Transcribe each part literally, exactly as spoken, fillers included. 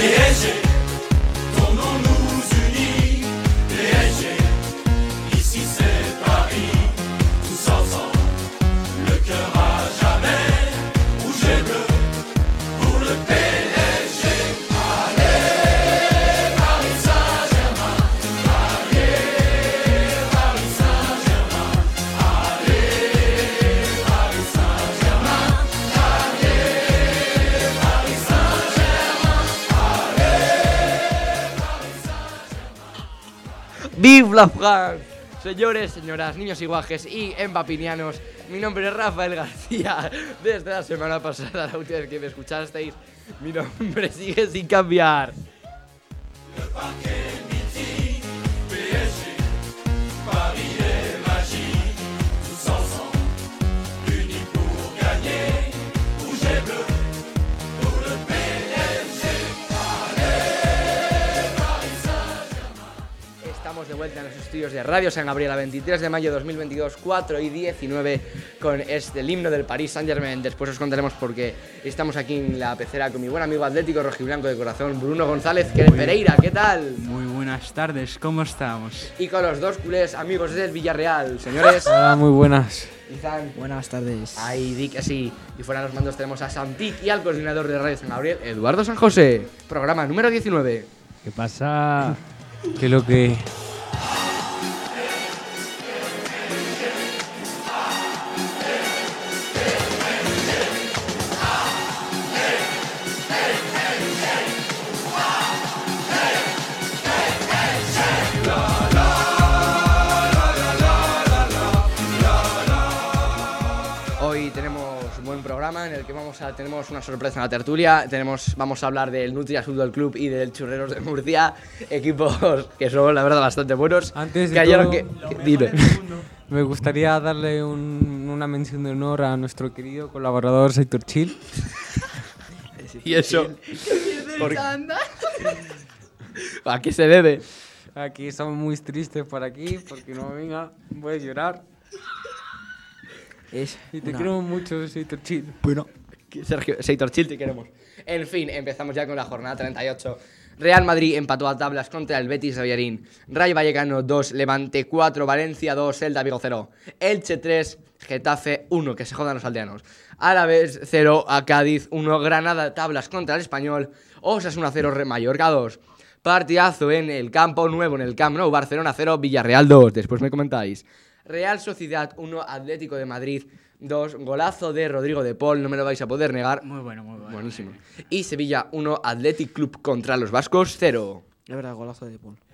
¡Vive la France! Señores, señoras, niños y guajes y embapinianos, mi nombre es Rafael García. Desde la semana pasada, la última vez que me escuchasteis, mi nombre sigue sin cambiar. Estamos de vuelta en los estudios de Radio San Gabriel a veintitrés de mayo de dos mil veintidós, cuatro y diecinueve, con este, el himno del Paris Saint-Germain. Después os contaremos por qué estamos aquí en la pecera con mi buen amigo atlético rojiblanco de corazón, Bruno González Pereira. ¿Qué tal? Muy buenas tardes, ¿cómo estamos? Y con los dos culés amigos del Villarreal, señores. Hola, muy buenas. Izan. Buenas tardes. Ahí, Dick, así. Y fuera de los mandos tenemos a Santic y al coordinador de Radio San Gabriel, Eduardo San José. Programa número diecinueve. ¿Qué pasa? ¿Qué es lo que...? Hoy tenemos un buen programa en el que vamos a tenemos una sorpresa en la tertulia. Tenemos, vamos a hablar del Nutrias Fútbol Club y del Churreros de Murcia, equipos que son la verdad bastante buenos. Antes de que ayer todo, que, que, dime. Me gustaría darle un, una mención de honor a nuestro querido colaborador Seitor Chill. Y eso. ¿Por ¿A qué se debe? Aquí estamos muy tristes por aquí porque no venga, voy a llorar. Es Y te una... queremos mucho, Seitor Chill. Bueno, Sergio, Seitor Chill, te queremos. En fin, empezamos ya con la jornada treinta y ocho. Real Madrid empató a tablas contra el Betis de Villarín. Rayo Vallecano dos, Levante cuatro, Valencia dos, Celta Vigo cero. Elche tres, Getafe uno, que se jodan los aldeanos. Alavés cero, a Cádiz uno, Granada tablas contra el Español. Osasuna cero, Mallorca dos. Partidazo en el campo nuevo, en el Camp Nou, Barcelona cero, Villarreal dos. Después me comentáis. Real Sociedad uno, Atlético de Madrid dos, golazo de Rodrigo de Paul, no me lo vais a poder negar. Muy bueno, muy bueno. Buenísimo. Y Sevilla uno, Athletic Club contra los vascos cero. es verdad, golazo de Paul.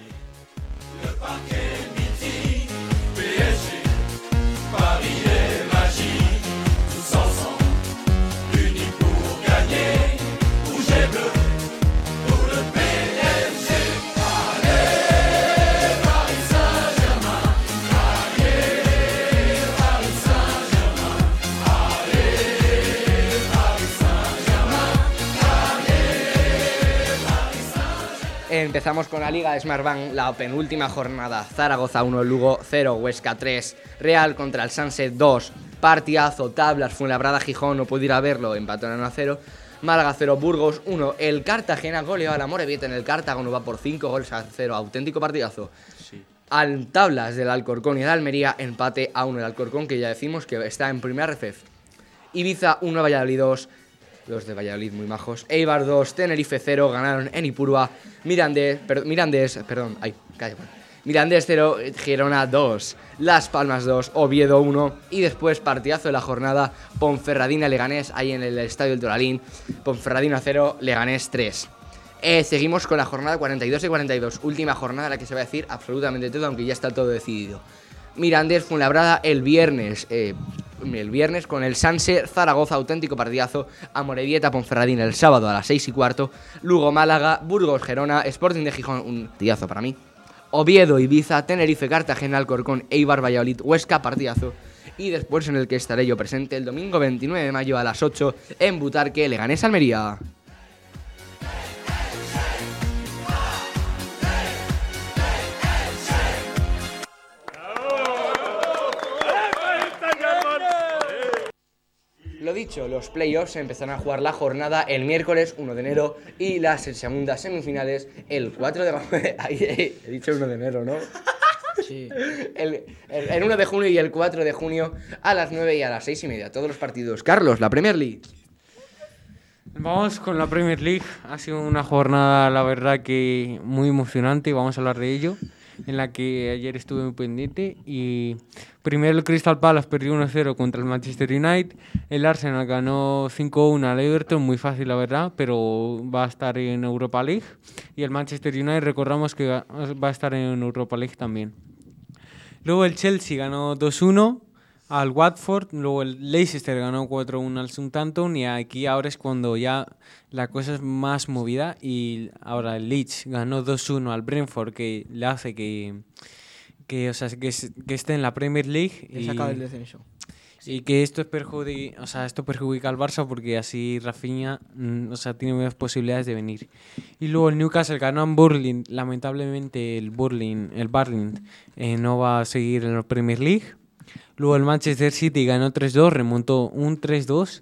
Empezamos con la Liga Smartbank, la penúltima jornada. Zaragoza uno, Lugo cero, Huesca tres, Real contra el Sanse dos, partidazo, tablas, Fuenlabrada, Gijón, no pude ir a verlo, empataron a cero, Málaga cero, Burgos uno, el Cartagena goleó al Amorebieta en el Cartago, va por cinco goles a cero, auténtico partidazo. Sí. Al tablas del Alcorcón y el Almería, empate a uno, el Alcorcón que ya decimos que está en primera R F E F. Ibiza uno, Valladolid dos, los de Valladolid muy majos. Eibar dos, Tenerife cero, ganaron en Ipurua. Mirandés, per, Mirandés, perdón, ay, calla, Mirandés cero, Girona dos, Las Palmas dos, Oviedo uno. Y después partidazo de la jornada, Ponferradina Leganés, ahí en el Estadio del Toralín. Ponferradina cero, Leganés tres. Eh, seguimos con la jornada cuarenta y dos y cuarenta y dos, última jornada en la que se va a decir absolutamente todo, aunque ya está todo decidido. Mirandés Fuenlabrada el viernes, eh, el viernes con el Sanse Zaragoza, auténtico partidazo. Amorebieta Ponferradina el sábado a las seis y cuarto. Lugo Málaga, Burgos Gerona, Sporting de Gijón, un partidazo para mí. Oviedo Ibiza, Tenerife Cartagena, Alcorcón, Eibar Valladolid, Huesca, partidazo. Y después en el que estaré yo presente el domingo veintinueve de mayo a las ocho en Butarque, Leganés Almería. Lo dicho, los playoffs se empezarán a jugar la jornada el miércoles uno de enero y las segundas semifinales el cuatro de junio. He dicho uno de enero, ¿no? Sí. El, el, el uno de junio y el cuatro de junio a las nueve y a las seis y media. Todos los partidos. Carlos, la Premier League. Vamos con la Premier League. Ha sido una jornada, la verdad, que muy emocionante. Vamos a hablar de ello. En la que ayer estuve muy pendiente. Y primero el Crystal Palace perdió uno cero contra el Manchester United. El Arsenal ganó cinco uno al Everton. Muy fácil, la verdad, pero va a estar en Europa League. Y el Manchester United, recordamos que va a estar en Europa League también. Luego el Chelsea ganó dos uno al Watford, luego el Leicester ganó cuatro uno al Southampton y aquí ahora es cuando ya la cosa es más movida y ahora el Leeds ganó dos uno al Brentford, que le hace que, que, o sea, que, que esté en la Premier League Le y, saca el descenso. y que esto, es perjudica, o sea, esto perjudica al Barça porque así Rafinha mm, o sea, tiene menos posibilidades de venir. Y luego el Newcastle ganó en Burnley, lamentablemente el Burnley, el Burnley eh, no va a seguir en la Premier League. Luego el Manchester City ganó tres dos, remontó un tres dos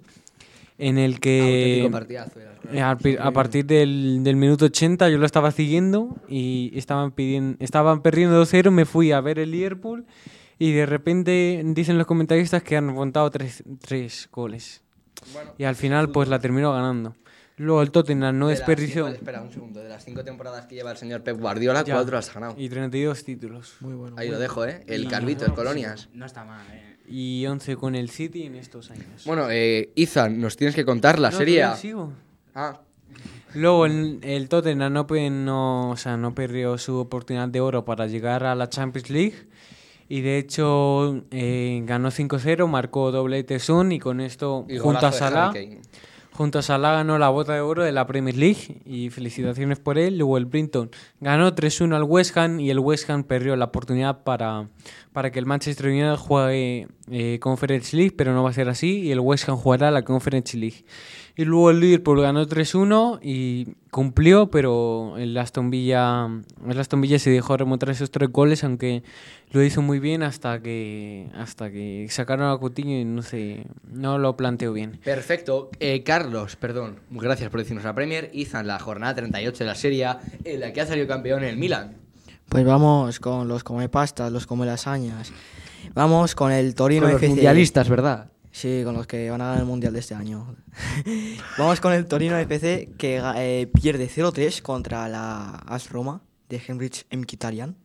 en el que partidazo, eh, a, a partir del, del minuto ochenta yo lo estaba siguiendo y estaban pidiendo, estaban perdiendo dos cero, me fui a ver el Liverpool y de repente dicen los comentaristas que han montado tres, tres goles. Bueno, Y al final pues la terminó ganando. Luego el Tottenham no de las desperdició cinco- espera un segundo. De las cinco temporadas que lleva el señor Pep Guardiola, Ya. cuatro has ganado. y treinta y dos títulos. Muy bueno. Ahí lo dejo, ¿eh? El Y- Calvito, el Colonias. No está mal, eh. Y once con el City en estos años. Bueno, eh, Izan, nos tienes que contar la No, serie. todavía sigo. Ah, Luego el, el Tottenham no, pe- no, o sea, no perdió su oportunidad de oro para llegar a la Champions League y de hecho eh, ganó cinco cero, marcó doblete Son y con esto y junto a golazo de Salah, Harry Kane. junto a Salah ganó la bota de oro de la Premier League y felicitaciones por él. Luego el Brighton ganó tres uno al West Ham y el West Ham perdió la oportunidad para, para que el Manchester United juegue eh, Conference League, pero no va a ser así y el West Ham jugará la Conference League. Y luego el Liverpool ganó tres uno y cumplió, pero el Aston Villa, el Aston Villa se dejó remontar esos tres goles, aunque lo hizo muy bien hasta que hasta que sacaron a Coutinho y no sé, no lo planteó bien. Perfecto. Eh, Carlos, perdón, gracias por decirnos la Premier. Izan, la jornada treinta y ocho de la Serie A, en la que ha salido campeón el Milan. Pues vamos con los come pastas, los come lasañas. Vamos con el Torino Con los F C. mundialistas, ¿verdad? Sí, con los que van a ganar el Mundial de este año. Vamos con el Torino F C que eh, pierde cero tres contra la AS Roma de Henrich Mkhitaryan.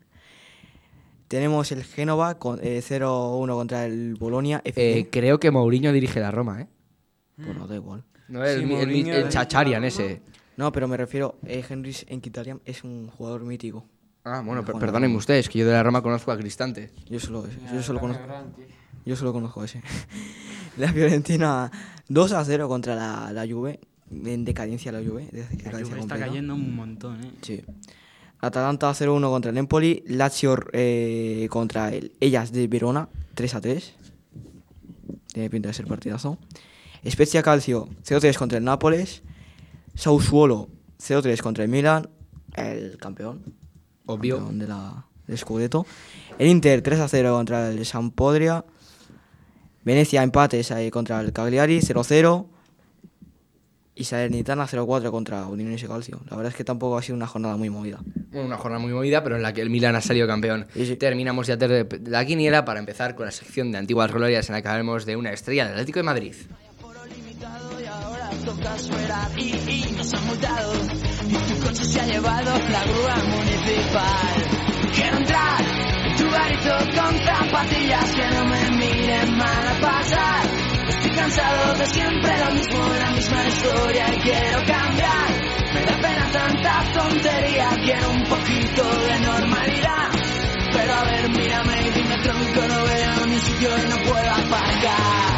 Tenemos el Génova con eh, cero uno contra el Bolonia F C. Eh, creo que Mourinho dirige la Roma, ¿eh? Pues no da igual. No, el, Sí, el- el- Mourinho el de- Chacharian ese. No, pero me refiero, eh, Henrich Mkhitaryan es un jugador mítico. Ah, bueno, per- Mejor perdónenme no. ustedes, que yo de la Roma conozco a Cristante. Yo solo, yo solo conozco. Yo solo conozco ese. La Fiorentina dos a cero contra la, la Juve. En decadencia la Juve. de- La decadencia Juve está completa. cayendo un montón, eh. Sí. Atalanta cero uno contra el Empoli. Lazio eh, contra el Ellas de Verona tres a tres. Tiene pinta de ser partidazo. Spezia Calcio cero tres contra el Nápoles. Sassuolo cero tres contra el Milan. El campeón. Obvio. Campeón de la, del Scudetto. El Inter tres a cero contra el Sampdoria. Venecia empates ahí contra el Cagliari cero cero. Y Salernitana cero cuatro contra Udinese Calcio. La verdad es que tampoco ha sido una jornada muy movida. Una jornada muy movida, pero en la que el Milan ha salido campeón. Sí, sí. Terminamos ya de la quiniela para empezar con la sección de antiguas glorias en la que hablaremos de una estrella del Atlético de Madrid. Foro limitado y ahora toca esperar y, y nos han multado y tu coche se ha llevado la grúa municipal. Quiero entrar en tu garito con zapatillas que no me miren mal a pasar. Estoy cansado de siempre lo mismo, la misma historia y quiero cambiar. Me da pena tanta tontería, quiero un poquito de normalidad. Pero a ver, mírame y dime tronco, no veo ni sitio y no puedo aparcar.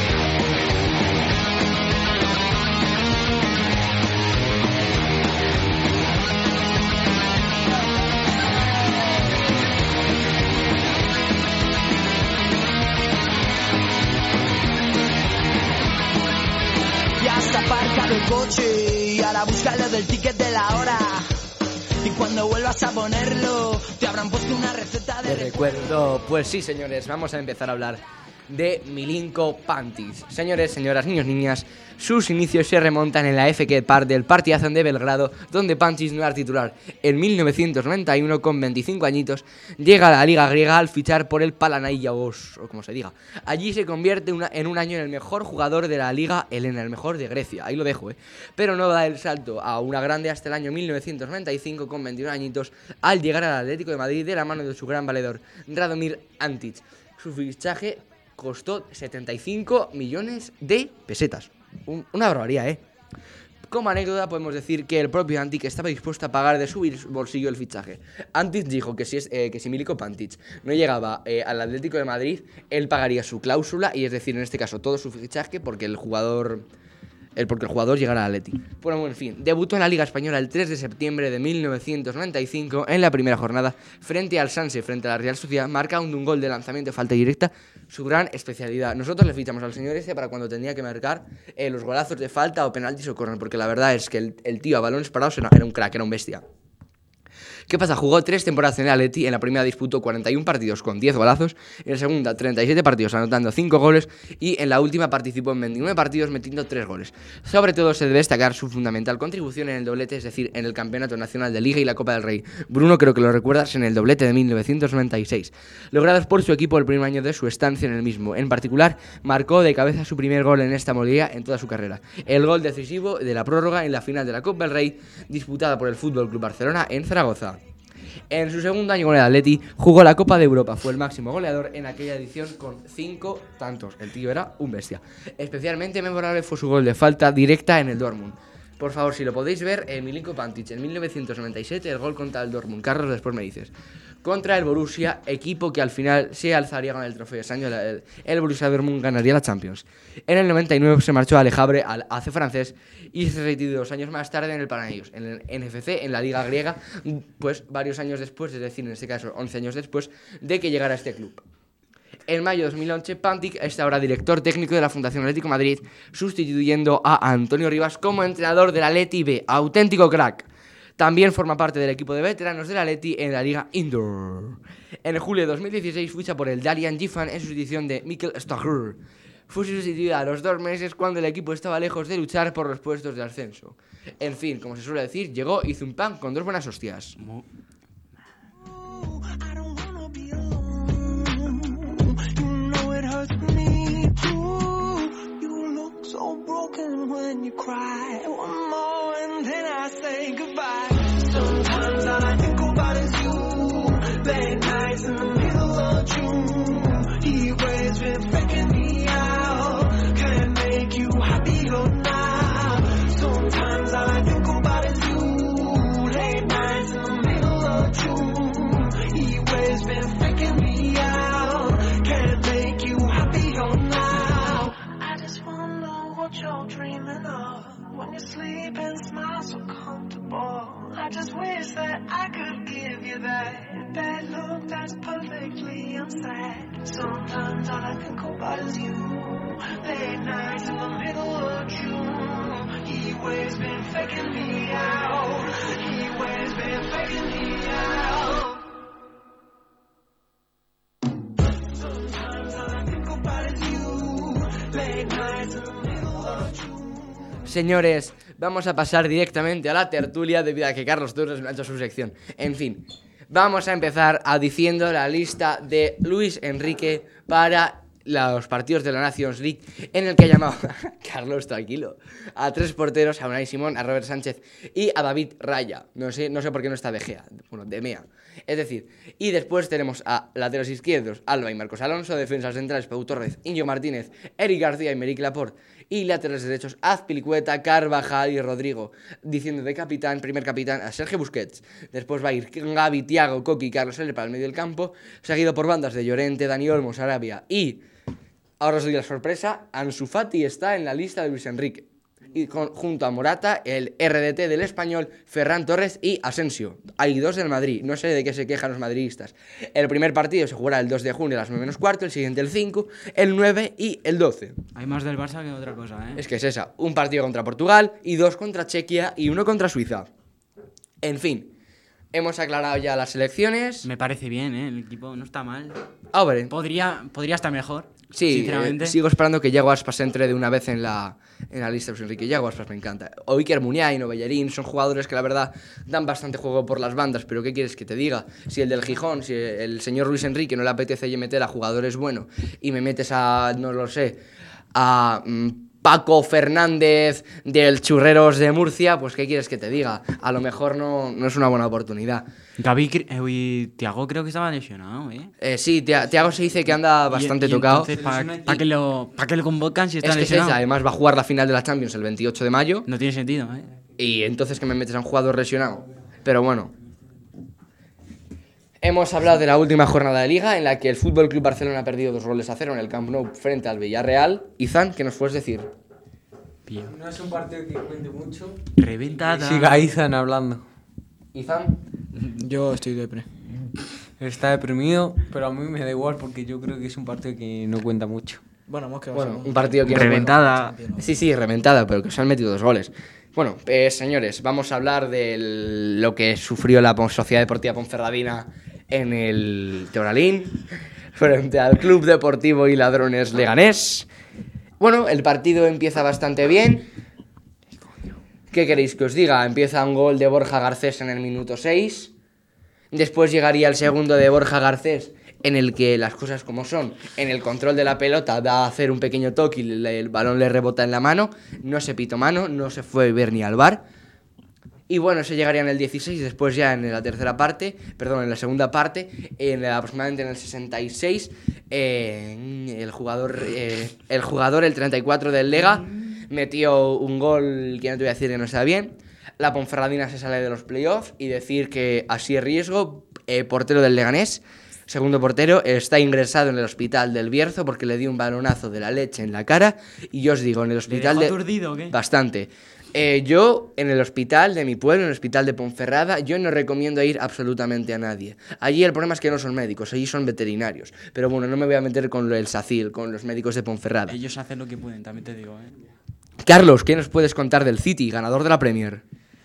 Ya está aparcado el coche y ahora búscalo del ticket de la hora. Y cuando vuelvas a ponerlo, te habrán puesto una receta de De recuerdo, pues sí, señores, vamos a empezar a hablar de Milinko Pantic. Señores, señoras, niños, niñas, sus inicios se remontan en la F K Park del Partizan de Belgrado, donde Pantic no era titular. En mil novecientos noventa y uno, con veinticinco añitos, llega a la liga griega al fichar por el Panathinaikos, o como se diga. Allí se convierte una, en un año en el mejor jugador de la liga helena, el mejor de Grecia, ahí lo dejo, ¿eh? Pero no da el salto a una grande hasta el año mil novecientos noventa y cinco, con veintiún añitos, al llegar al Atlético de Madrid de la mano de su gran valedor, Radomir Antic. Su fichaje costó setenta y cinco millones de pesetas. Un, una barbaridad, ¿eh? Como anécdota podemos decir que el propio Antic estaba dispuesto a pagar de su bolsillo el fichaje. Antic dijo que si, es, eh, que si Milinko Pantic no llegaba eh, al Atlético de Madrid, él pagaría su cláusula, y es decir, en este caso todo su fichaje, porque el jugador... El porque el jugador llegara al Atleti. Bueno, en fin, debutó en la Liga Española el tres de septiembre de mil novecientos noventa y cinco en la primera jornada frente al Sanse, frente a la Real Sociedad, marcando un gol de lanzamiento de falta directa, su gran especialidad. Nosotros le fichamos al señor ese para cuando tenía que marcar eh, los golazos de falta o penaltis o córner, porque la verdad es que el, el tío a balones parados era, era un crack, era un bestia. ¿Qué pasa? Jugó tres temporadas en el Atleti. En la primera disputó cuarenta y uno partidos con diez golazos, en la segunda treinta y siete partidos anotando cinco goles, y en la última participó en veintinueve partidos metiendo tres goles. Sobre todo se debe destacar su fundamental contribución en el doblete, es decir, en el Campeonato Nacional de Liga y la Copa del Rey. Bruno, creo que lo recuerdas, en el doblete de mil novecientos noventa y seis, logrados por su equipo el primer año de su estancia en el mismo. En particular, marcó de cabeza su primer gol en esta modalidad en toda su carrera, el gol decisivo de la prórroga en la final de la Copa del Rey, disputada por el F C Barcelona en Zaragoza. En su segundo año con el Atleti, jugó la Copa de Europa, fue el máximo goleador en aquella edición con cinco tantos. El tío era un bestia. Especialmente memorable fue su gol de falta directa en el Dortmund. Por favor, si lo podéis ver, eh, Milinko Pantic en mil novecientos noventa y siete, el gol contra el Dortmund. Carlos, después me dices. Contra el Borussia, equipo que al final se alzaría con el trofeo. Ese año el, el Borussia Dortmund ganaría la Champions. En el noventa y nueve se marchó a Le Havre, al A C francés, y se retiró dos años más tarde en el Panathinaikos, en el N F C, en la Liga griega, pues varios años después, es decir, en este caso once años después de que llegara a este club. En mayo de dos mil once, Pantic es ahora director técnico de la Fundación Atlético de Madrid, sustituyendo a Antonio Rivas como entrenador del Atleti B. Auténtico crack. También forma parte del equipo de veteranos del Atleti en la Liga Indoor. En julio de dos mil dieciséis ficha por el Dalian Gifan en sustitución de Mikel Stacher. Fue sustituida a los dos meses cuando el equipo estaba lejos de luchar por los puestos de ascenso. En fin, como se suele decir, llegó, hizo un pan con dos buenas hostias. Mo- So broken when you cry. One more and then I say goodbye. Sometimes all I think about is you. Late nights in the middle of June. Heat waves been freaking me out. Can't make you happier now. Sometimes all I think about is you. Late nights in the middle of June. Heat waves been freaking me out. Can't make you happier now. I just wonder what you're dreaming of when you sleep and smile so comfortable. I just wish that I could give you that that look that's perfectly unsaid. Sometimes all I think about is you. Late nights in the middle of June. Heat waves been faking me out. Heat waves been faking me out. Sometimes all I think about is you. Late nights in the middle of June. Señores, vamos a pasar directamente a la tertulia debido a que Carlos Torres me ha hecho su sección. En fin, vamos a empezar a diciendo la lista de Luis Enrique para los partidos de la Nations League, en el que ha llamado, Carlos, tranquilo, a tres porteros, a Unai Simón, a Robert Sánchez y a David Raya. No sé, no sé por qué no está De Gea, bueno, De Mea. Es decir, y después tenemos a laterales izquierdos, Alba y Marcos Alonso, defensas centrales, Pau Torres, Íñigo Martínez, Eric García y Meric Laporte, y laterales derechos, Azpilicueta, Carvajal y Rodrigo, diciendo de capitán, primer capitán, a Sergio Busquets. Después va a ir Gavi, Thiago, Coqui y Carlos Soler para el medio del campo, seguido por bandas de Llorente, Dani Olmo, Sarabia y, ahora os doy la sorpresa, Ansu Fati está en la lista de Luis Enrique. Y con, junto a Morata, el R D T del Español, Ferran Torres y Asensio. Hay dos del Madrid, no sé de qué se quejan los madridistas. El primer partido se jugará el dos de junio a las nueve menos cuarto, el siguiente el cinco, el nueve y el doce. Hay más del Barça que otra cosa, ¿eh? Es que es esa, un partido contra Portugal y dos contra Chequia y uno contra Suiza. En fin, hemos aclarado ya las selecciones. Me parece bien, ¿eh? El equipo no está mal. A ver, Podría, podría estar mejor. Sí, sinceramente. eh, sigo esperando que Yago Aspas entre de una vez en la, en la lista de Luis Enrique. Yago Aspas me encanta. O Iker Muniain o Bellerín son jugadores que la verdad dan bastante juego por las bandas, pero ¿qué quieres que te diga? Si el del Gijón, si el señor Luis Enrique no le apetece meter a jugadores buenos y me metes a, no lo sé, a mm, Paco Fernández del Churreros de Murcia, pues ¿qué quieres que te diga? A lo mejor no, no es una buena oportunidad. Gaby, cre- eh, uy, Thiago creo que estaba lesionado, ¿eh? Eh, sí, Tia- Thiago se dice que anda bastante Y- y tocado. entonces, ¿para pa que, lo- pa que lo convocan si está Es que es lesionado? esa, además va a jugar la final de la Champions el veintiocho de mayo. No tiene sentido, ¿eh? Y entonces que me metes a un jugador lesionado. Pero bueno. Hemos hablado de la última jornada de Liga en la que el F C Barcelona ha perdido dos goles a cero en el Camp Nou frente al Villarreal. Izan, ¿qué nos puedes decir? No es un partido que cuente mucho. Reventada. Siga Izan hablando. Izan. Yo estoy depre. Está deprimido, pero a mí me da igual porque yo creo que es un partido que no cuenta mucho. Bueno, hemos quedado Bueno, segundo. un partido que... Reventada. Sí, sí, reventada, pero que se han metido dos goles. Bueno, eh, señores, vamos a hablar de lo que sufrió la Pon- Sociedad Deportiva Ponferradina en el Teoralín frente al Club Deportivo y Ladrones Leganés. Bueno, el partido empieza bastante bien. ¿Qué queréis que os diga? Empieza un gol de Borja Garcés en el minuto seis. Después llegaría el segundo de Borja Garcés, en el que las cosas como son, en el control de la pelota da a hacer un pequeño toque y le- el balón le rebota en la mano, no se pitó mano, no se fue a ver ni al V A R. Y bueno, se llegaría en el dieciséis, después ya en la tercera parte, perdón, en la segunda parte, en la- aproximadamente en el sesenta y seis, eh, el jugador, eh, el jugador, el treinta y cuatro del Lega, metió un gol que no te voy a decir que no está bien. La Ponferradina se sale de los playoffs y decir que así es riesgo, eh, portero del Leganés, segundo portero, está ingresado en el hospital del Bierzo porque le dio un balonazo de la leche en la cara. Y yo os digo, en el hospital dejó de... aturdido o qué? Bastante. Eh, yo, en el hospital de mi pueblo, en el hospital de Ponferrada, yo no recomiendo ir absolutamente a nadie. Allí el problema es que no son médicos, allí son veterinarios. Pero bueno, no me voy a meter con lo del SACIL, con los médicos de Ponferrada. Ellos hacen lo que pueden, también te digo, ¿eh? Carlos, ¿qué nos puedes contar del City, ganador de la Premier?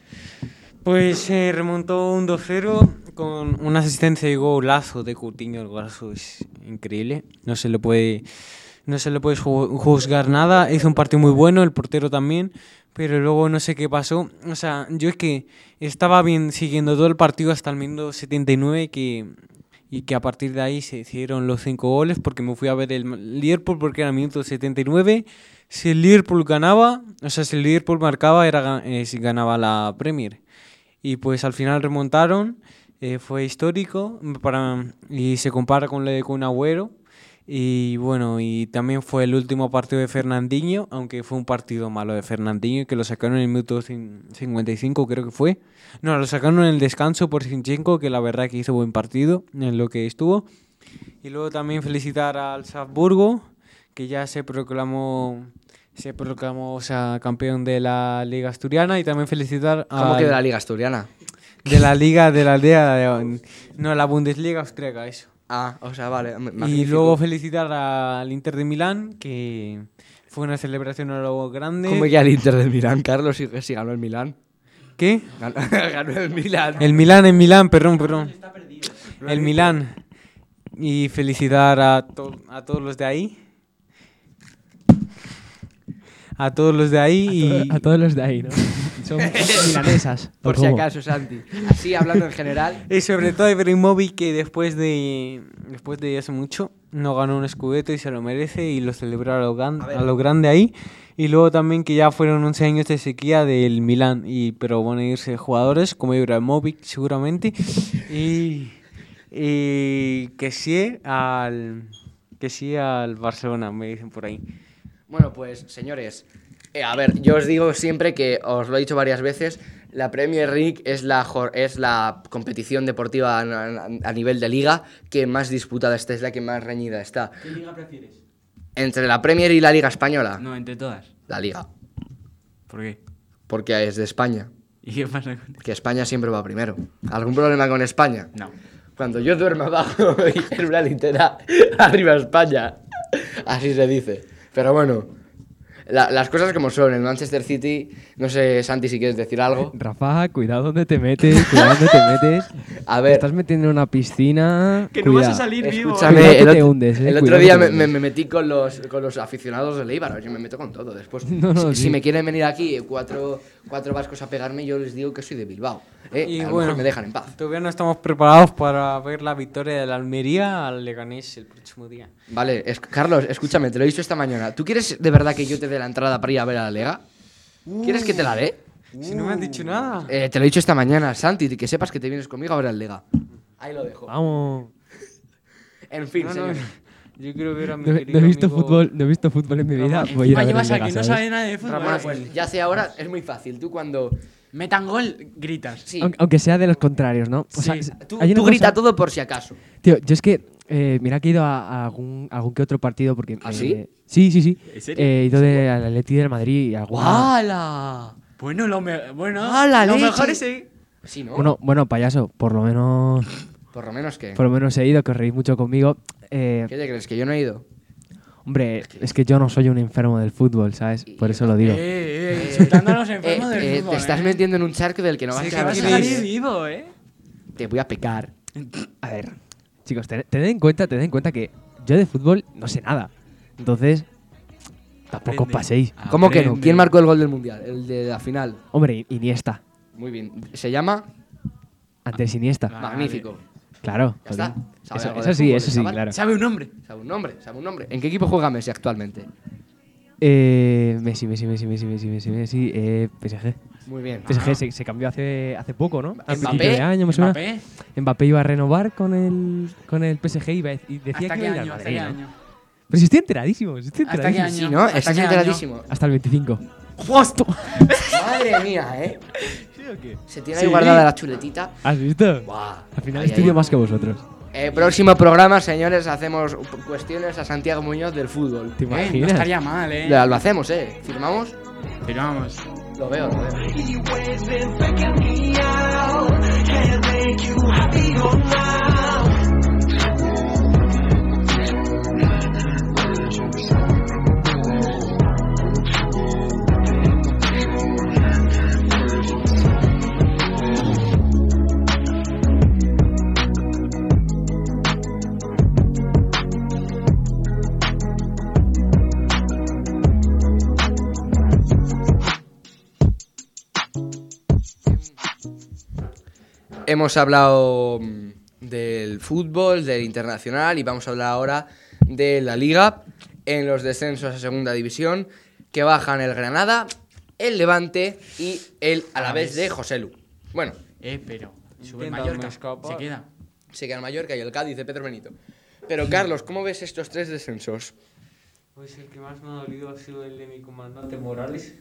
Pues eh, remontó un dos cero con una asistencia y golazo de Coutinho. El golazo es increíble. No se le puede, no se le puede ju- juzgar nada. Hizo un partido muy bueno, el portero también. Pero luego no sé qué pasó. O sea, yo es que estaba bien siguiendo todo el partido hasta el minuto setenta y nueve que, y que a partir de ahí se hicieron los cinco goles porque me fui a ver el Liverpool porque era el minuto setenta y nueve. Si el Liverpool ganaba, o sea, si el Liverpool marcaba, era eh, si ganaba la Premier. Y pues al final remontaron, eh, fue histórico para, y se compara con lo de Kun Agüero. Y bueno, y también fue el último partido de Fernandinho, aunque fue un partido malo de Fernandinho, que lo sacaron en el minuto cincuenta y cinco, creo que fue. No, lo sacaron en el descanso por Zinchenko, que la verdad que hizo buen partido en lo que estuvo. Y luego también felicitar al Salzburgo, que ya se proclamó... Se proclamó, o sea, campeón de la Liga Asturiana, y también felicitar a... ¿Cómo queda la Liga Asturiana? De la Liga, de la Liga, de- no, la Bundesliga austríaca, eso. Ah, o sea, vale. Y magnífico. luego felicitar al Inter de Milán, que fue una celebración a lo grande. ¿Cómo queda el Inter del Milán, Carlos, si, si ganó el Milán? ¿Qué? Ganó, ganó el Milán. El Milán, en Milán, perdón, perdón. El Milán. Y felicitar a, to- a todos los de ahí. A todos los de ahí y... A todos los de ahí, ¿no? Son milanesas. Por ¿o si cómo? acaso, Santi. Así, hablando en general. Y sobre todo a Ibrahimovic, que después de después de hace mucho no ganó un Scudetto y se lo merece y lo celebró a lo, gan- a lo grande ahí. Y luego también que ya fueron once años de sequía del Milán, y pero van a irse jugadores como Ibrahimovic seguramente. Y, y que sí al que sí al Barcelona, me dicen por ahí. Bueno, pues, señores, eh, a ver, yo os digo siempre que, os lo he dicho varias veces, la Premier League es la, jor- es la competición deportiva a, a- a nivel de liga que más disputada está, es la que más reñida está. ¿Qué liga prefieres? Entre la Premier y la Liga Española, No, entre todas. la Liga, ¿Por qué? porque es de España, ¿Y qué pasa con...? que España siempre va primero. ¿Algún problema con España? No. Cuando yo duermo abajo y en una litera, arriba España. Así se dice. Pero bueno, la- las cosas como son. El Manchester City, no sé, Santi, si quieres decir algo. Rafa, cuidado donde te metes, cuidado donde te metes. A Te ver, estás metiendo en una piscina. Que no vas a cuidado. salir vivo. escúchame, Cuidado que el, te otro- hundes, eh, el otro cuidado día que me, te me- hundes. me metí con los, con los aficionados del Eibar, yo me meto con todo después. No, no, si, sí. si me quieren venir aquí cuatro, cuatro vascos a pegarme, yo les digo que soy de Bilbao. ¿eh? Y a lo bueno, mejor me dejan en paz. Todavía no estamos preparados para ver la victoria de la Almería al Leganés el próximo día. Vale, es- Carlos, escúchame, te lo he dicho esta mañana. ¿Tú quieres de verdad que yo te dé la entrada para ir a ver a la Lega? ¿Quieres que te la dé? Si no me han dicho nada. Eh, te lo he dicho esta mañana, Santi, que sepas que te vienes conmigo a ver al Lega. Ahí lo dejo. Vamos. En fin, No, no, señores. yo quiero ver a mi No, querido no he visto amigo- fútbol, no he visto fútbol en mi vida. Encima Voy a ir a ver llevas el a Lega, que no ¿sabes? sabe nada de fútbol. Bueno, pues ya sé ahora, es muy fácil. Tú cuando... Metan gol, gritas. Sí, Aunque, aunque sea de los contrarios, ¿no? O sea, Sí. s- tú, hay una tú grita cosa- todo por si acaso. Tío, yo es que, eh, mira que he ido a, a algún, algún que otro partido porque... ¿Ah, eh, sí? Sí, sí, sí. ¿En serio? Eh, he ido de, al Atleti del Madrid y alguna... ¡Hala! Bueno, lo, me- bueno, ¡Ah, la lo leche! mejor es seguir. Sí, ¿no? Bueno, bueno, payaso, por lo menos... Por lo menos que... Por lo menos he ido, que os reís mucho conmigo. Eh, ¿Qué te crees? ¿Que yo no he ido? hombre, es que yo no soy un enfermo del fútbol, ¿sabes? Por eso lo digo. Eh, eh, insultando a los enfermos Eh, del eh, fútbol. te estás eh. metiendo en un charco del que no vas Sí, a que vas a salir. salir vivo, eh. Te voy a pecar. A ver, chicos, tened, tened en cuenta, tened en cuenta que yo de fútbol no sé nada. Entonces, tampoco os Aprende. paséis. ¿Cómo que no? Aprende. ¿Quién marcó el gol del Mundial? El de la final. Hombre, Iniesta. Muy bien. Se llama... Antes Iniesta. Vale. Magnífico. Claro. Ya está. joder. Sabe Eso, algo eso de sí, fútbol, eso sí, chaval. claro. Sabe un nombre. Sabe un nombre, sabe un nombre. ¿En qué equipo juega Messi actualmente? Eh, Messi, Messi, Messi, Messi, Messi, Messi, Messi, eh, P S G. Muy bien. P S G se, se cambió hace, hace poco, ¿no? Al Mbappé. principio de año, me suena. Mbappé. Mbappé iba a renovar con el, con el P S G y, iba a- y decía ¿Hasta que qué iba a ir al año? ¿Hasta Madrid, qué ¿no? año? Pero si estoy enteradísimo, si estoy ¿Hasta qué enteradísimo. año? Sí, ¿no? ¿Hasta Estás qué año? enteradísimo. Hasta el veinticinco. ¡Justo! Madre mía, ¿eh? Se tiene ahí Sí. guardada la chuletita. ¿Has visto? Buah. Al final Ahí, estudio ahí. más que vosotros. Eh, próximo programa, señores, hacemos cuestiones a Santiago Muñoz del fútbol. ¿Te Eh, no imaginas? estaría mal, eh. Lo, lo hacemos, ¿eh? ¿Firmamos? Pero vamos. Lo veo, lo veo. Hemos hablado mm, del fútbol, del internacional y vamos a hablar ahora de la liga en los descensos a segunda división que bajan el Granada, el Levante y el Alavés de José Lu. Bueno, Eh, pero. Sube el Intenta Mallorca. no escapar. Se queda. se queda el Mallorca y el Cádiz de Pedro Benito. Pero Carlos, ¿cómo ves estos tres descensos? Pues el que más me ha dolido ha sido el de mi comandante Morales.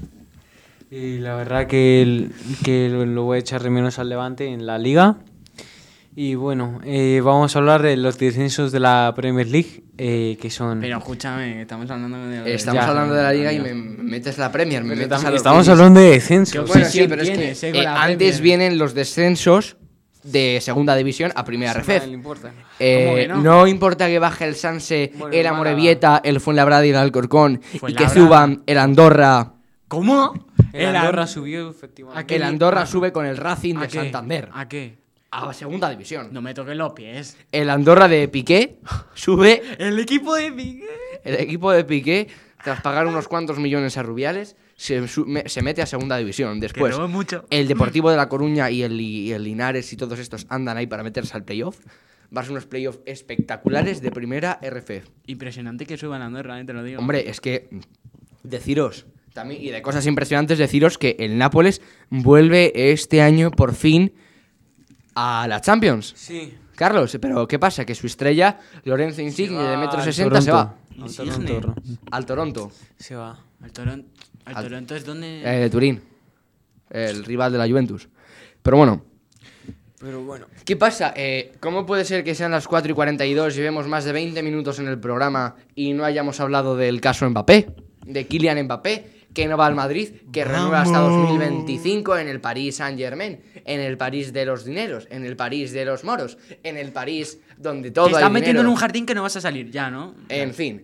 Y la verdad que, el- que lo, lo voy a echar de menos al Levante en la liga. Y bueno, eh, vamos a hablar de los descensos de la Premier League, eh, que son... Pero escúchame, estamos hablando de. Estamos ya, hablando de la liga y ya. me me metes la Premier, me Pero metes tam- a los estamos Guinness. hablando de descensos. Bueno, sí, posición pero es que tienes, eh, eh, con la antes Premier? vienen los descensos de segunda división a primera Eso R F no le F. importa. Eh, ¿Cómo que no? no? importa que baje el Sanse, Bueno, el Málaga. Amorebieta, el Fuenlabrada y el Alcorcón y que Fuenlabrada. suban el Andorra. ¿Cómo? El An- Andorra subió, efectivamente. ¿A qué? El Andorra sube con el Racing ¿A de qué? Santander ¿A qué? a segunda división. No me toques los pies. El Andorra de Piqué sube. El equipo de Miguel. El equipo de Piqué, tras pagar unos cuantos millones a Rubiales, se, su- me- se mete a segunda división. Después, no es mucho. el Deportivo de La Coruña y el, y el Linares y todos estos andan ahí para meterse al playoff. Va a ser unos playoffs espectaculares de primera R F F. Impresionante que suban a Andorra, eh, te lo digo. Hombre, es que deciros, también, y de cosas impresionantes, deciros que el Nápoles vuelve este año por fin a la Champions. Sí. Carlos, pero ¿qué pasa? Que su estrella, Lorenzo Insigne, de metro al sesenta, se va Toronto. Al Insigne. Toronto. al Toronto, Se va. Al Toronto. Al Al- Toronto es donde. eh, de Turín, el rival de la Juventus. Pero bueno, Pero bueno. ¿qué pasa? Eh, ¿Cómo puede ser que sean las cuatro y cuarenta y dos, llevemos más de veinte minutos en el programa y no hayamos hablado del caso Mbappé? De Kylian Mbappé, que no va al Madrid, que renueva hasta dos mil veinticinco en el Paris Saint-Germain, en el París de los dineros, en el París de los moros, en el París donde todo Te hay estás metiendo en dinero. un jardín que no vas a salir ya, ¿no? En fin.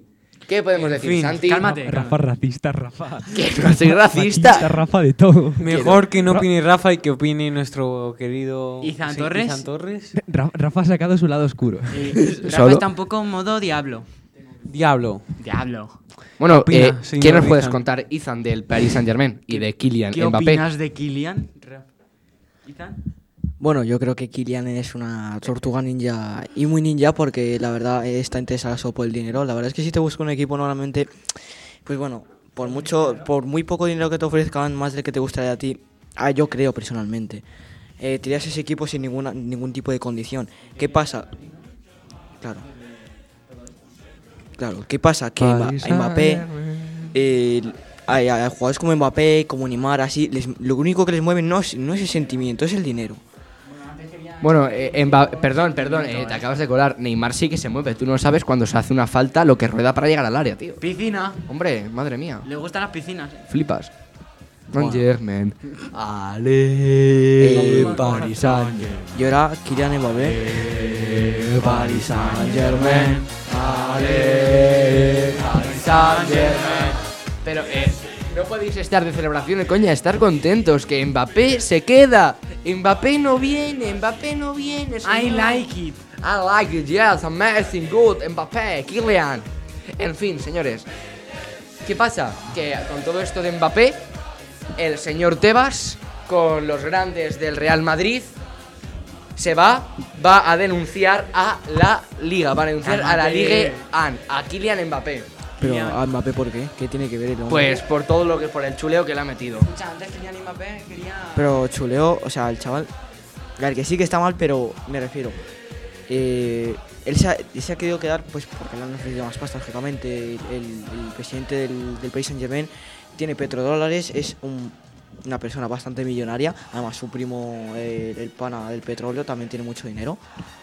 ¿Qué podemos En decir, fin, Santi? cálmate. Rafa racista, Rafa. Que no soy Machista, racista. Rafa de todo. Mejor que no opine Rafa y que opine nuestro querido Izan sí, Torres. Izan Torres. Ra- Rafa ha sacado su lado oscuro. Eh, Rafa Solo- está un poco en modo diablo. Diablo. Diablo. Bueno, opina, eh, señor ¿qué nos puedes Izan? contar, Izan, del Paris Saint-Germain y de Kylian ¿Qué Mbappé? opinas de Kylian? Ra- ¿Izan? Bueno, yo creo que Kylian es una tortuga ninja y muy ninja porque la verdad está interesado solo por el dinero. La verdad es que si te busca un equipo normalmente, pues bueno, por mucho, por muy poco dinero que te ofrezcan, más del que te gustaría a ti, ah, yo creo personalmente, eh, tiras ese equipo sin ninguna, ningún tipo de condición. ¿Qué pasa? Claro. Claro, ¿qué pasa? Que Mba- Mbappé, eh, a, a- a jugadores como Mbappé, como Neymar, así, les- lo único que les mueve no es, no es el sentimiento, es el dinero. Bueno, eh, Mba- perdón, perdón, eh, te acabas de colar. Neymar sí que se mueve. Tú no sabes cuando se hace una falta lo que rueda para llegar al área, tío. Piscina. Hombre, madre mía. Le gustan las piscinas. eh. Flipas. Bueno. Saint-Germain. Ale, Eh, Paris Saint-Germain. Y ahora Kylian Mbappé. Paris Saint-Germain. Ale, Paris Saint-Germain. Pero, eh, no podéis estar de celebración, coña, estar contentos. Que Mbappé se queda. Mbappé no viene, Mbappé no viene. I señor. like it. I like it, yes, amazing, good, Mbappé, Kylian. En fin, señores. ¿Qué pasa? Que con todo esto de Mbappé, el señor Tebas, con los grandes del Real Madrid, se va, va a denunciar a la Liga, va a denunciar a la Cálmate. Ligue uno, a Kylian Mbappé. Pero Kylian. a Mbappé, ¿por qué? ¿Qué tiene que ver el hombre? Pues por todo lo que, por el chuleo que le ha metido. Escucha, antes Kylian Mbappé quería... Pero chuleo, o sea, el chaval. Claro que sí que está mal, pero me refiero. Eh, él se ha, se ha querido quedar, pues porque le han ofrecido más pasta, lógicamente. El, el- el presidente del, del Paris Saint-Germain tiene petrodólares, es un- una persona bastante millonaria. Además, su primo, eh, el pana del petróleo, también tiene mucho dinero.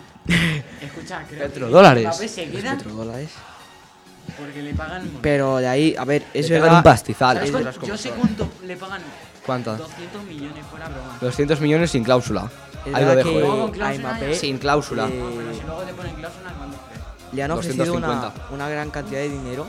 Escucha, creo Petrodólares. que Mbappé se Los queda petrodólares. porque le pagan... un montón. Pero de ahí, a ver, es Le pagan verdad. un pastizal. ¿Sabes es cuánto? cosas como Yo sé son. cuánto le pagan. ¿Cuánto? doscientos millones, fuera broma. doscientos millones sin cláusula. Es Ahí lo verdad dejo. que eh. Luego con a cláusula Mbappé ya. Sin cláusula. eh, Ah, pero si luego te ponen cláusula, ¿cuánto crees? le han ofrecido una, doscientos cincuenta. una gran cantidad de dinero.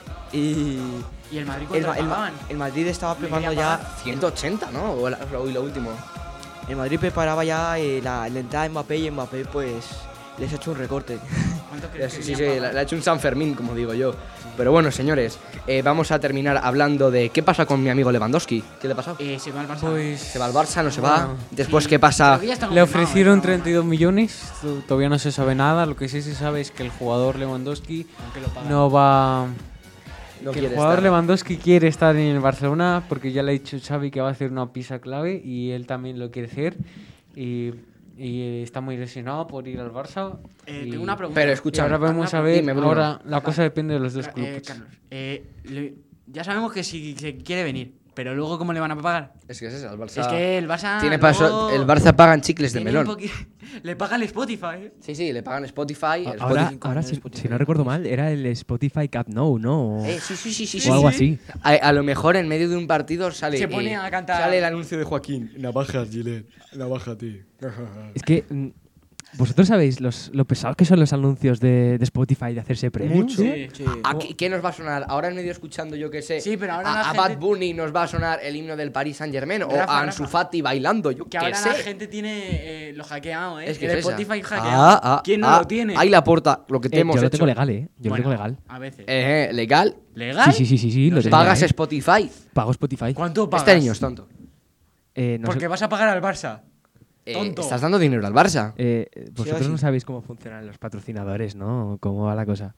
Y ¿Y el Madrid el, cuánto Ma- le el Ma- pagaban? el Madrid estaba Le preparando quería ya. pagar ciento ochenta, ¿no? O la- Uy, lo último. El Madrid preparaba ya eh, la, la entrada de Mbappé y Mbappé pues les ha hecho un recorte. ¿Cuánto crees Sí, que sí, sí, querían le, pagar? le ha hecho un San Fermín, como digo yo. Pero bueno, señores, eh, vamos a terminar hablando de qué pasa con mi amigo Lewandowski. ¿Qué le ha pasado? Eh, se va al Barça. Pues ¿Se va al Barça? ¿No se va? Bueno, Después, Sí, ¿qué pasa? creo que ya está le confirmado, ofrecieron ¿eh? treinta y dos millones. to- Todavía no se sabe nada. Lo que sí se sabe es que el jugador Lewandowski Aunque lo pagan. no va... No que el quiere jugador estar. Lewandowski quiere estar en el Barcelona porque ya le ha dicho Xavi que va a hacer una pieza clave y él también lo quiere hacer. Y, y está muy lesionado por ir al Barça. Eh, y- tengo una pregunta. Pero y escucha, ahora vamos a ver. Dime, Bruno. Ahora la cosa depende de los dos Eh, clubes. Carlos, eh, le- ya sabemos que si se quiere venir, pero luego ¿cómo le van a pagar? Es que es eso, el Barça. Es que el Barça... Tiene paso, luego el Barça paga en chicles de tiene un melón. poqui- Le paga el Spotify. ¿eh? Sí, sí, le pagan Spotify. el Ahora, Spotify- ahora si, si no recuerdo mal, era el Spotify Cup No, ¿no? O, Eh, sí, sí, sí, sí, o sí. algo sí. así. A, a lo mejor en medio de un partido sale. Se pone eh, a cantar. Sale el anuncio de Joaquín. Navajas, Gillette. Navaja, tío. Es que mm, vosotros sabéis los, lo pesados que son los anuncios de, de Spotify de hacerse premios. Mucho. ¿eh? Sí. ¿A qué, qué nos va a sonar? Ahora en medio escuchando, yo qué sé. Sí, pero ahora a, la a gente- Bad Bunny nos va a sonar el himno del Paris Saint Germain o Rafa, a Ansu Rafa. Fati bailando, yo Que qué ahora sé. la gente tiene eh, lo hackeado, ¿eh? Es que el es esa. Spotify hackeado. Ah, ah, ¿Quién no ah, lo tiene? Ahí la puerta, lo que Eh, tenemos yo lo hecho. tengo legal, ¿eh? Yo Bueno, lo tengo legal. A veces. Eh, legal. ¿Legal? Sí, sí, sí, sí, sí, lo tenía, Pagas ¿eh? Spotify. Pago Spotify. ¿Cuánto pagas? Este niño es tonto. Eh, no sé- Porque vas a pagar al Barça. Eh, Tonto. estás dando dinero al Barça. eh, vosotros así. no sabéis cómo funcionan los patrocinadores, ¿no? ¿Cómo va la cosa?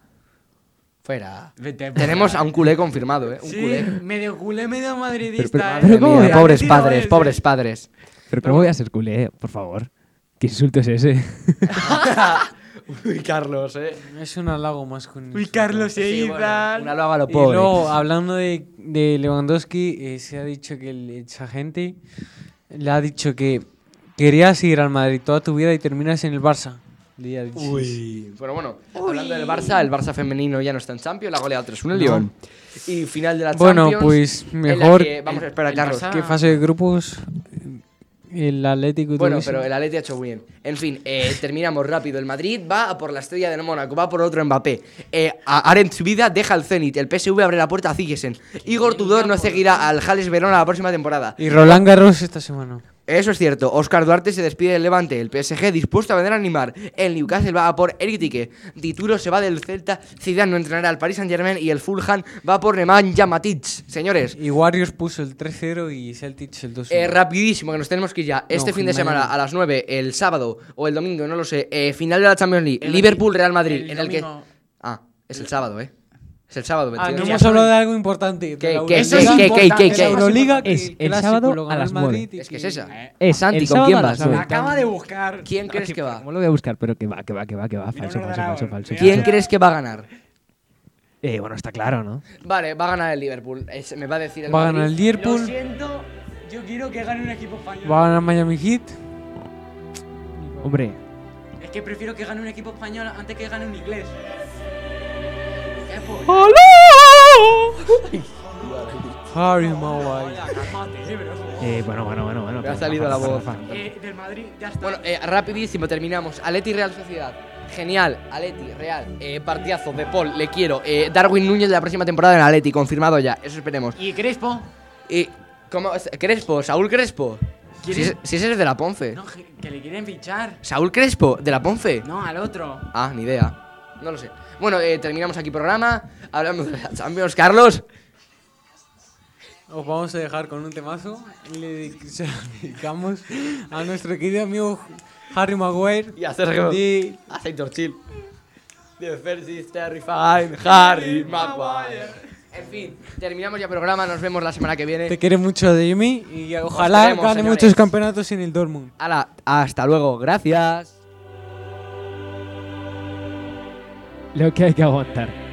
Fuera. Vete, Tenemos a un culé confirmado, ¿eh? Un Sí, culé. medio culé, medio madridista. Pero- pero- ¿eh? pero ¿cómo Mira, voy a- pobres Metido padres, ese. pobres padres. Pero ¿cómo voy a ser culé? Por favor. ¿Qué insulto es ese? Uy, Carlos, eh. Es un halago más con Uy, Carlos e Sí, bueno, Izan. una loba a lo Y pobre. luego, hablando de, de Lewandowski, eh, se ha dicho que el exagente le ha dicho que querías ir al Madrid toda tu vida y terminas en el Barça. Le ha dicho. Uy. Pero bueno, hablando del Barça, el Barça femenino ya no está en Champions, la ha goleado tres uno el Lyon. Y final de la Bueno, Champions. pues en la mejor que- vamos a el- esperar, el Carlos. Barça- ¿Qué fase de grupos? El Atlético. y Bueno, todo eso. pero el Atleti ha hecho bien. En fin, eh, terminamos rápido. El Madrid va a por la estrella del Mónaco, va por otro Mbappé. Eh, a- Arend Subida deja el Zenit. El P S V abre la puerta a Zigesen. Igor Tudor no seguirá al Jales Verona la próxima temporada. Y Roland Garros esta semana. Eso es cierto. Óscar Duarte se despide del Levante. El P S G dispuesto a vender a Neymar. El Newcastle va a por Eric Dique. Dituro se va del Celta. Zidane no entrenará al Paris Saint-Germain. Y el Fulham va por Nemanja Matic. Señores, Y Warriors puso el tres cero y Celtics el dos uno. eh, rapidísimo, que nos tenemos que ir ya. Este No, fin de semana, mañana. a las nueve, el sábado o el domingo, no lo sé. eh, final de la Champions League. El Liverpool-Real Madrid. el En el que. domingo- Ah, es el sábado, ¿eh? Es el sábado, Ah, no veintidós. hemos hablado de algo importante. ¿Qué, de la qué, Euroliga. Eso es qué, qué, importante, qué, De qué? la Euroliga, que Es el clásico sábado lo a ganó las el Madrid nueve. y Es que es que- esa. Eh, Es Santi, el ¿con sábado quién a las vas? nueve. Me acaba de buscar. ¿Quién crees que va? ¿Cómo lo voy a buscar? Pero que va, que va, que va, que va. Mira Falso, un falso, ordenador. falso, falso. Mira. ¿Quién falso. crees que va a ganar? Eh, bueno, está claro, ¿no? Vale, va a ganar el Liverpool. Es- me va a decir el Va a Madrid. ganar el Lo Liverpool, siento, yo quiero que gane un equipo español. va a ganar Miami Heat. Hombre, Es que prefiero que gane un equipo español antes que gane un inglés. ¿Qué pues? Harry Maguire. Vaya, cálmate, eh, bro. eh, bueno, bueno, bueno, bueno. Me ha pero salido Rafa, la voz. Rafa, Rafa. Eh, del Madrid, ya está. Bueno, eh, rapidísimo, terminamos. Atleti Real Sociedad. Genial, Atleti, Real. Eh, partidazo de Paul, le quiero. Eh, Darwin Núñez de la próxima temporada en Atleti, confirmado ya. Eso esperemos. Y Crespo. Y. ¿Cómo? Crespo, Saúl Crespo. Si, ¿Quién es- si ese es de la Ponfe. No, que que le quieren fichar. Saúl Crespo, de la Ponfe. No, al otro. Ah, ni idea. No lo sé. Bueno, eh, terminamos aquí programa. Hablamos de la Champions. Carlos. Os vamos a dejar con un temazo y le dedic- se lo dedicamos a nuestro querido amigo Harry Maguire. Y a Sergio. de Aceitor Chill. The first is terrifying, Harry Maguire. En fin, terminamos ya el programa. Nos vemos la semana que viene. Te quiere mucho de Jimmy y ojalá queremos, gane señores. muchos campeonatos en el Dortmund. Hala, hasta luego. Gracias. Lo que hay que aguantar.